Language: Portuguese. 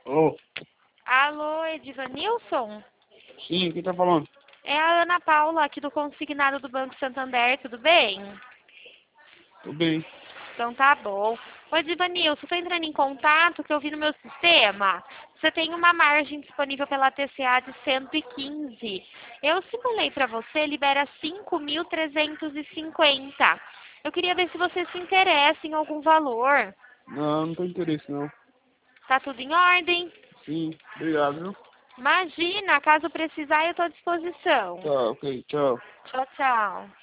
Alô? Alô, Edivanilson? Sim, quem tá falando? É a Ana Paula, aqui do consignado do Banco Santander, tudo bem? Tudo bem. Então tá bom. Ô, Edivanilson, estou entrando em contato que eu vi no meu sistema. Você tem uma margem disponível pela TCA de 115. Eu simulei para você, libera 5.350. Eu queria ver se você se interessa em algum valor. Não, não tem interesse não. Tá tudo em ordem? Sim, obrigado, viu? Imagina, caso precisar, eu estou à disposição. Tá, ok, tchau. Tchau, tchau.